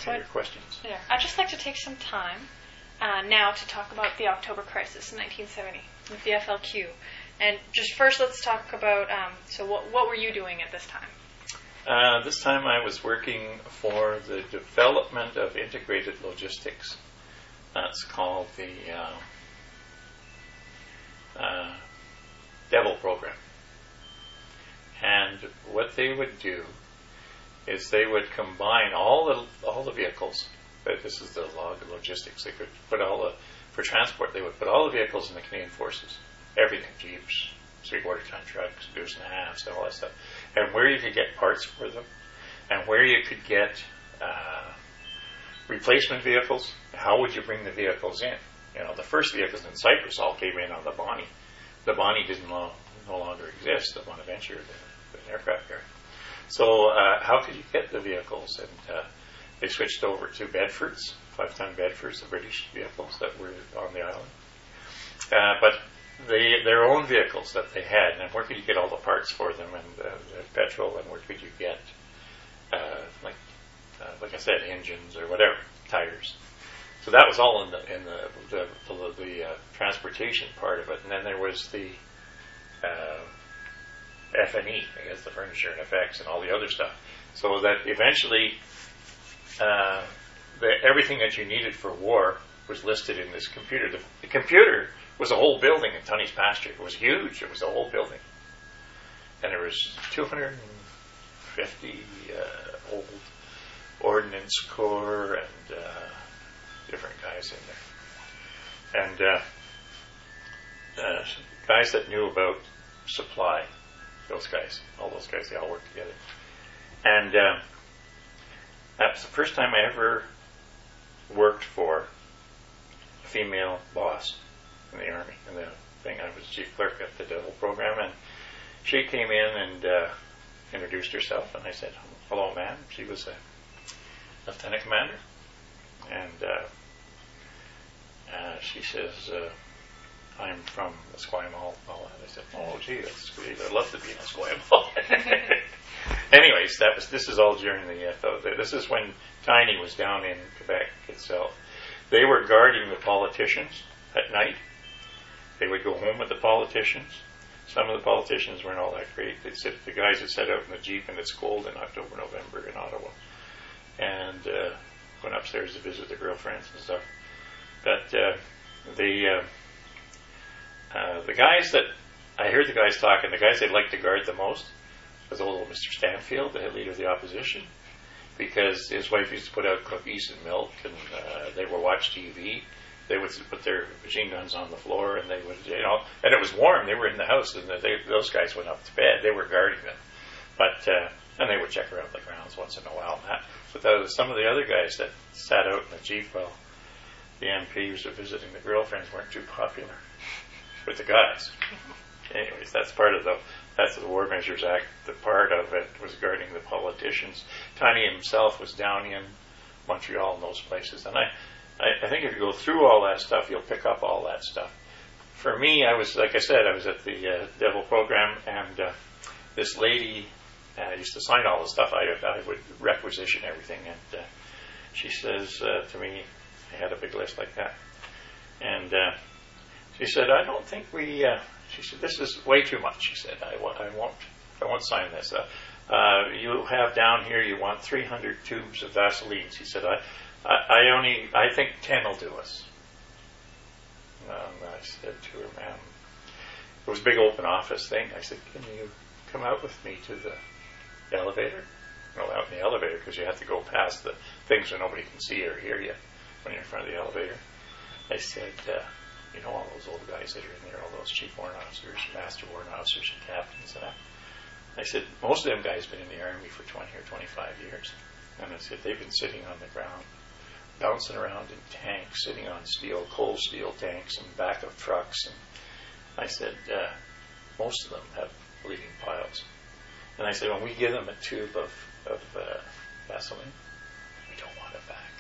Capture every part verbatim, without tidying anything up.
so your questions. Yeah, I'd just like to take some time uh, now to talk about the October crisis in nineteen seventy with the F L Q. And just first, let's talk about, um, so what, what were you doing at this time? Uh, this time I was working for the development of integrated logistics. That's called the uh, uh, DEVIL program. And what they would do is they would combine all the all the vehicles. But this is the log logistics. They could put all the for transport. They would put all the vehicles in the Canadian Forces, everything, jeeps, three-quarter ton trucks, deuce and a halves, and all that stuff, and where you could get parts for them, and where you could get uh, replacement vehicles. How would you bring the vehicles in? You know, the first vehicles in Cyprus all came in on the Bonnie. The Bonnie didn't lo- no longer exist. The Bonaventure, the, the aircraft carrier. So uh, how could you get the vehicles? And uh, they switched over to Bedfords, five-ton Bedfords, the British vehicles that were on the island. Uh, but they, their own vehicles that they had, and where could you get all the parts for them, and uh, the petrol, and where could you get, uh, like, uh, like I said, engines or whatever, tires. So that was all in the in the the, the, the uh, transportation part of it, and then there was the uh, F and E, I guess, the furniture and effects and all the other stuff. So that eventually, uh, the, everything that you needed for war was listed in this computer. The, the computer was a whole building in Tunney's pasture. It was huge. It was a whole building, and there was two hundred fifty uh, old Ordnance Corps and uh, different guys in there, and uh, uh, guys that knew about supply. Those guys, all those guys, they all worked together. And uh, that was the first time I ever worked for a female boss in the Army. And the thing, I was chief clerk at the DEVIL program, and she came in and uh, introduced herself, and I said, "Hello, ma'am." She was a lieutenant commander, and uh, uh, she says, uh, "I'm from Esquimalt." All that. I said, "Oh, gee, that's great. I'd love to be in Esquimalt." Anyways, that was. This is all during the. Uh, this is when Tiny was down in Quebec itself. They were guarding the politicians at night. They would go home with the politicians. Some of the politicians weren't all that great. They'd sit, the guys would sit out in the Jeep, and it's cold in October, November in Ottawa, and uh, went upstairs to visit their girlfriends and stuff. But uh, the uh, uh, the guys that I heard the guys talking, the guys they'd like to guard the most was old Mister Stanfield, the head leader of the opposition, because his wife used to put out cookies and milk, and uh, they would watch T V. They would put their machine guns on the floor, and they would, you know, and it was warm. They were in the house, and they, those guys went up to bed. They were guarding them, but uh, and they would check around the grounds once in a while. And that, but that was some of the other guys that sat out in the Jeep while the M Ps were visiting the girlfriends weren't too popular with the guys. Anyways, that's part of the that's the War Measures Act. The part of it was guarding the politicians. Tiny himself was down in Montreal and those places, and I. I think if you go through all that stuff, you'll pick up all that stuff. For me, I was, like I said, I was at the uh, DEVIL program, and uh, this lady uh, used to sign all the stuff. I, I would requisition everything, and uh, she says uh, to me, I had a big list like that, and uh, she said, "I don't think we." Uh, she said, "This is way too much." She said, "I, w- I won't, I won't sign this. Uh, uh, you have down here, you want three hundred tubes of Vaseline." She said, "I." I only, I think ten will do us. Um, I said to her, "Ma'am," it was a big open office thing. I said, "Can you come out with me to the elevator?" Well, out in the elevator, because you have to go past the things where nobody can see or hear you when you're in front of the elevator. I said, uh, "You know all those old guys that are in there, all those chief warrant officers, master warrant officers, and captains and that?" I said, "Most of them guys have been in the Army for twenty or twenty-five years. And I said, "They've been sitting on the ground, bouncing around in tanks, sitting on steel, cold steel tanks in the back of trucks." And I said, uh, "Most of them have bleeding piles." And I said, "When we give them a tube of, of uh, Vaseline, we don't want it back."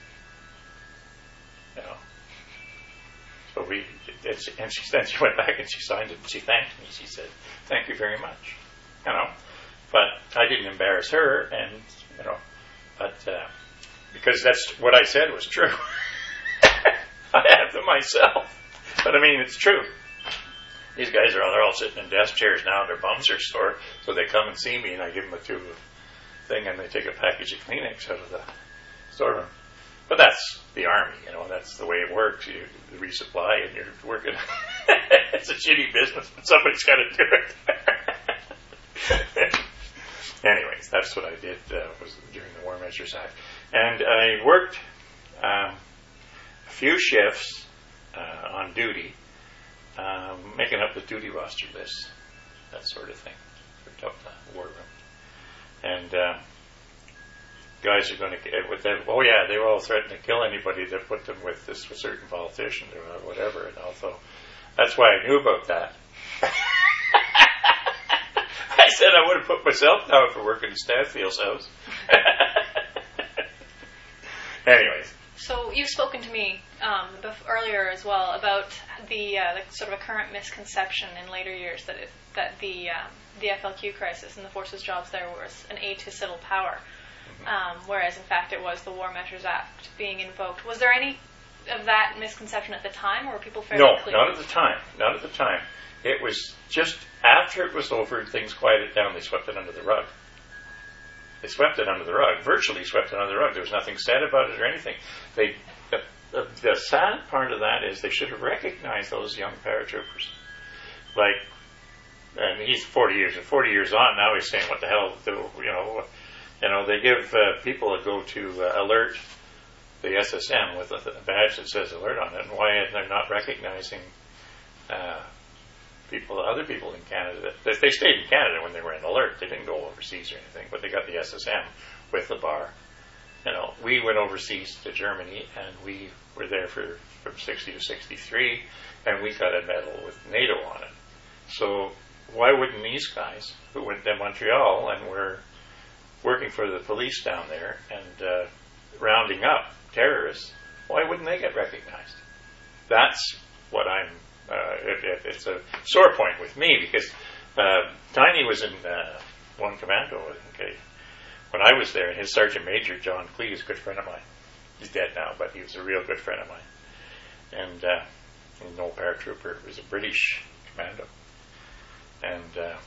You know? So we, and she, and she, then she went back and she signed it and she thanked me. She said, "Thank you very much." You know? But I didn't embarrass her, and, you know, but, uh, because that's what I said was true. I have them myself. But I mean, it's true. These guys are all, they're all sitting in desk chairs now, and their bums are sore, so they come and see me, and I give them a tube of thing, and they take a package of Kleenex out of the storeroom. But that's the Army, you know, that's the way it works. You resupply, and you're working. It's a shitty business, but somebody's got to do it. Anyways, that's what I did uh, was during the War Measures Act. And I worked um, a few shifts uh, on duty, um, making up the duty roster lists, that sort of thing, for the war room. And uh, guys are going to, with them, oh yeah, they were all threatening to kill anybody that put them with this certain politician or whatever. And also, that's why I knew about that. I said I would have put myself down for working in Stanfield's house. Anyways. So you've spoken to me um, bef- earlier as well about the, uh, the sort of a current misconception in later years that it, that the um, the F L Q crisis and the forces jobs there was an aid to civil power, mm-hmm. um, whereas in fact it was the War Measures Act being invoked. Was there any of that misconception at the time, or were people fairly no, clear? No, not at the time. Not at the time. It was just after it was over and things quieted down, they swept it under the rug. They swept it under the rug, virtually swept it under the rug. There was nothing said about it or anything. They, the, the, the sad part of that is they should have recognized those young paratroopers. Like, and he's forty years, and forty years on, now he's saying, what the hell, do, you know, you know, they give uh, people a go to uh, alert the S S M with a, a badge that says alert on it, and why they're not recognizing uh, people, other people in Canada. They, they stayed in Canada when they were in alert. They didn't go overseas or anything, but they got the S S M with the bar. You know, we went overseas to Germany, and we were there for from sixty to sixty-three, and we got a medal with NATO on it. So why wouldn't these guys who went to Montreal and were working for the police down there and uh, rounding up terrorists, why wouldn't they get recognized? That's what I'm, uh, it, it, it's a sore point with me, because uh, Tiny was in uh, one commando, okay, when I was there, and his Sergeant Major, John Clee, is a good friend of mine. He's dead now, but he was a real good friend of mine. And uh, an old paratrooper, was a British commando. And uh,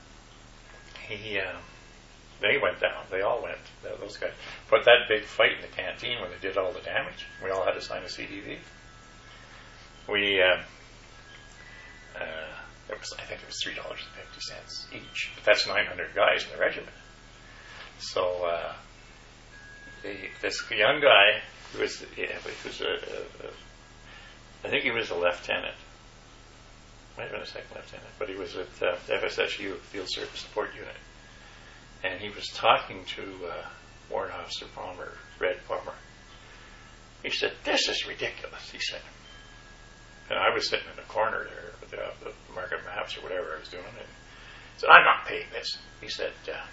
he, uh, they went down. They all went. Those guys. But that big fight in the canteen when they did all the damage, we all had to sign a C D V. We, uh, uh, it was, I think it was three dollars and fifty cents each. But that's nine hundred guys in the regiment. So uh, the, this young guy who was, yeah, he was a, a, a, I think he was a lieutenant. Might have been a second lieutenant, but he was at uh, F S S U, Field Service Support Unit. And he was talking to uh, Warrant Officer Palmer, Red Palmer. He said, "This is ridiculous," he said. And I was sitting in the corner there with the, uh, the market maps or whatever I was doing. And he said, "I'm not paying this." He said, uh,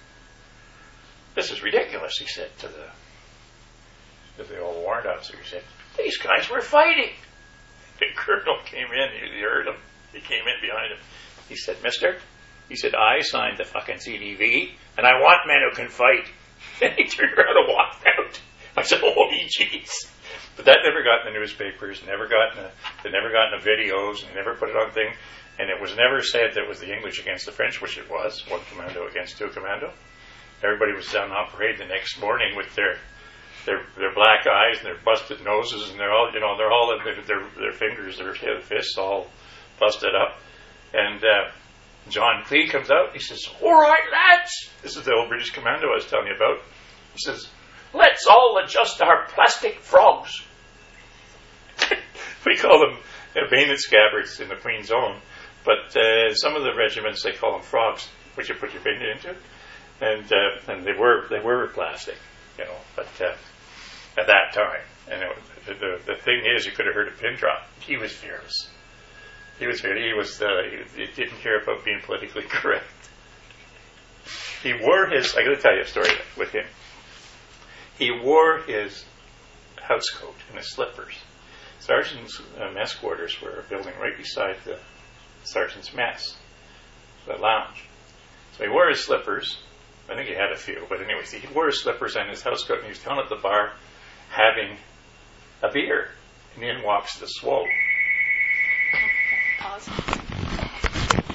"This is ridiculous," he said to the, to the old warrant officer. He said, "These guys were fighting." The colonel came in, you heard him. He came in behind him. He said, "Mister," he said, "I signed the fucking C D V, and I want men who can fight." And he turned around and walked out. I said, "Holy jeez." But that never got in the newspapers, never got in the, they never got in the videos, and never put it on thing. And it was never said that it was the English against the French, which it was, one commando against two commando. Everybody was down on parade the next morning with their their their black eyes and their busted noses, and they're all, you know, they're all their their, their fingers, their fists all busted up. And uh, John Clee comes out. He says, "All right, lads." This is the old British commando I was telling you about. He says, "Let's all adjust our plastic frogs." We call them uh, bayonet scabbards in the Queen's Own, but uh, some of the regiments they call them frogs, which you put your finger into, and uh, and they were they were plastic, you know. But uh, at that time, and it, the, the the thing is, you could have heard a pin drop. He was fearless. He was fearless. He was uh, he, he didn't care about being politically correct. He wore his. I got to tell you a story with him. He wore his house coat and his slippers. Sergeant's uh, mess quarters were a building right beside the sergeant's mess, the lounge. So he wore his slippers I think he had a few, but anyways, he wore his slippers and his house coat, and he was down at the bar having a beer. And in walks the Swope. Pause.